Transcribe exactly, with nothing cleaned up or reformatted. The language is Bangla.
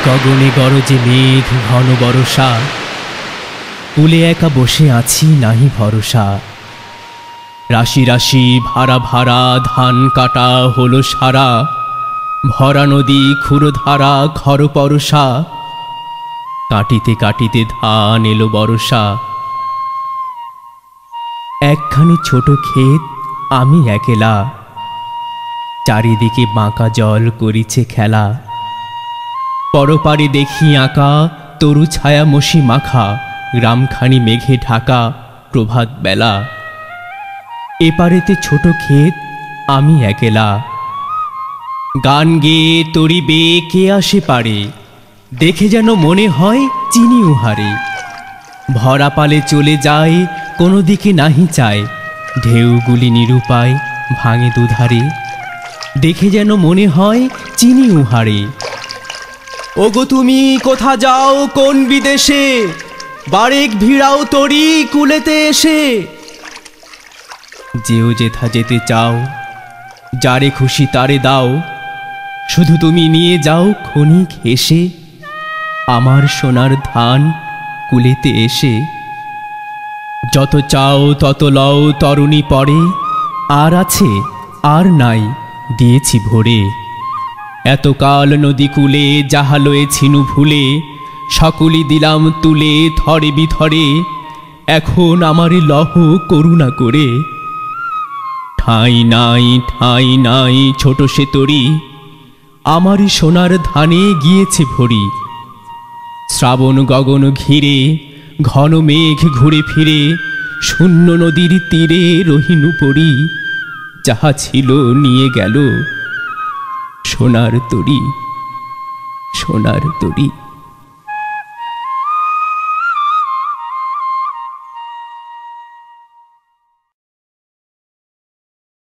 গগনে গরজে মেঘ ঘন বরষা, কূলে একা বসে আছি নাহি ভরসা। রাশি রাশি ভাড়া ভাড়া ধান কাটা হলো সারা, ভরা নদী ক্ষুরধারা ঘর পরশা। কাটিতে কাটিতে ধান এলো বরষা। একখানি ছোট ক্ষেত আমি একেলা, চারিদিকে বাঁকা জল করিছে খেলা। পরপারে দেখি আঁকা তরু ছায়া মশি মাখা, গ্রামখানি মেঘে ঢাকা প্রভাত বেলা। এপারেতে ছোট ক্ষেত আমি একেলা, গান গেয়ে তরি বেয়ে কে আসে পারে, দেখে যেন মনে হয় চিনি উহারে। ভরা পালে চলে যায় কোনো দিকে নাহি চায়, ঢেউগুলি নিরুপায় ভাঙে দুধারে, দেখে যেন মনে হয় চিনি উহারে। ওগো তুমি কোথা যাও কোন বিদেশে, বারেক ভিড়াও তরি কুলেতে এসে। যেও যেথা যেতে চাও, যারে খুশি তারে দাও, শুধু তুমি নিয়ে যাও ক্ষণিক হেসে, আমার সোনার ধান কুলেতে এসে। যত চাও তত লও তরুণী পরে, আর আছে আর নাই দিয়েছি ভরে। এতকাল নদী কূলে যাহা লয়েছিনু ভুলে, সকলি দিলাম তুলে থরে বিথরে। এখন আমারে লহ করুণা করে। ঠাঁই নাই ঠাঁই নাই ছোট সে তরি, আমারই সোনার ধানে গিয়েছে ভরি। শ্রাবণ গগন ঘিরে ঘন মেঘ ঘুরে ফিরে, শূন্য নদীর তীরে রহিনু পড়ি। যাহা ছিল নিয়ে গেল সোনার তরি, সোনার তরি।